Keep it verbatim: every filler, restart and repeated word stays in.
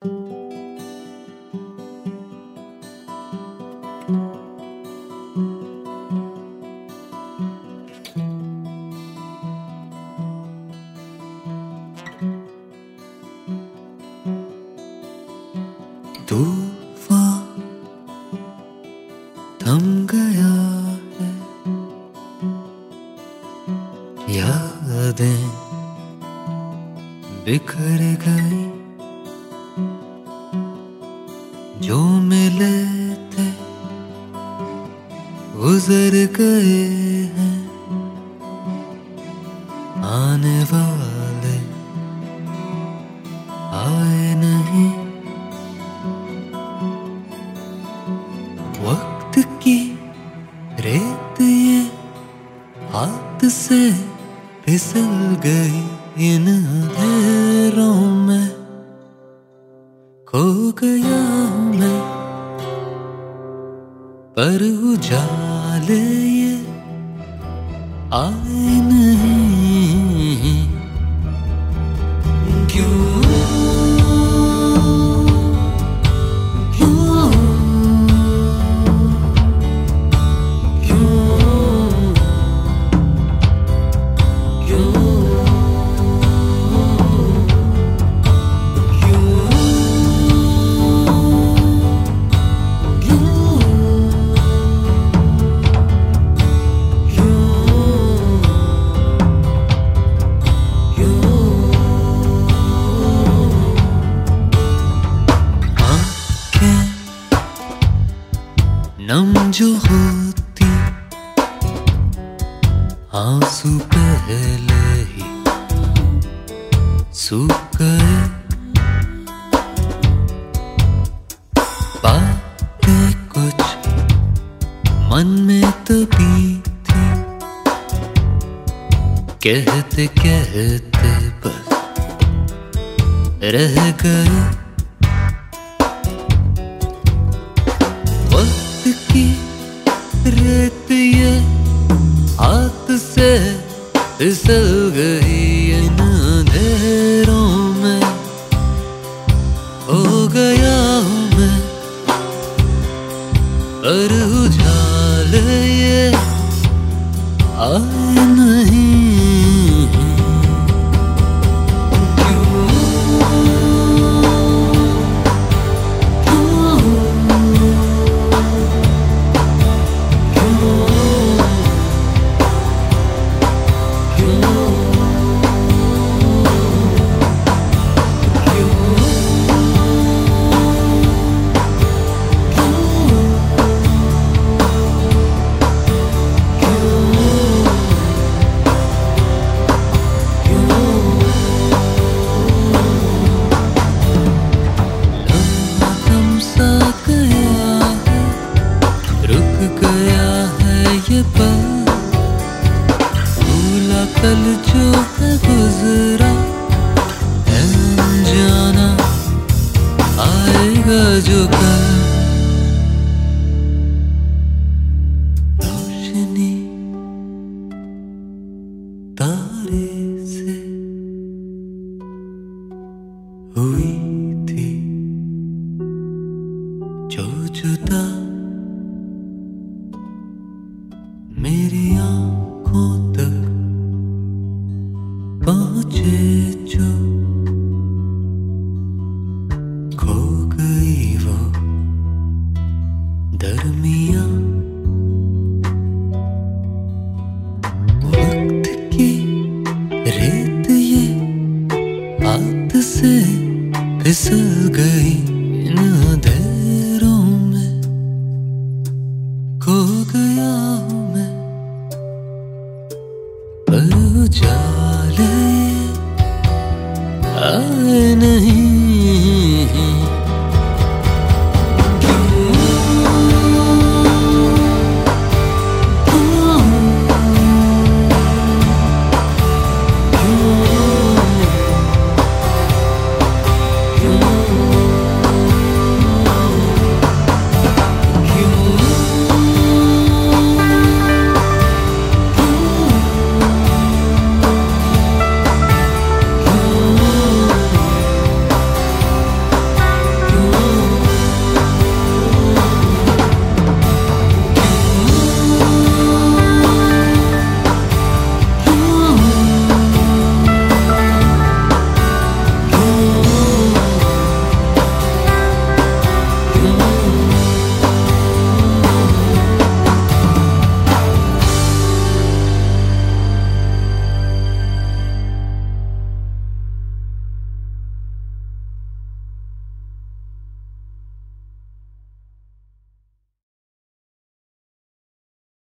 तूफान थम गया है, यादें बिखर गई, जो मिले थे गुजर गए हैं, आने वाले आए नहीं। वक्त की रेत ये हाथ से फिसल गई, इन अंधेरों में खो गया हूँ मैं, पर उजाले ये आए नहीं। क्यों नम जो होती, आंसू पहले ही सूख गए, बातें कुछ मन में तभी थी, कहते कहते बस रह गए। की रेत ये हाथ से फिसल गई, इन अंधेरों में हो गया हूँ मैं, पर उजाले ये आए नहीं। कल जो है गुजरा है जाना, आएगा जो कल। रोशनी तारे से हुई थी जो जुदा, मेरी आंखों तक पहुँचे जो, खो गई वो दरमियाँ। वक्त की रेत ये हाथ से फिसल गई, इन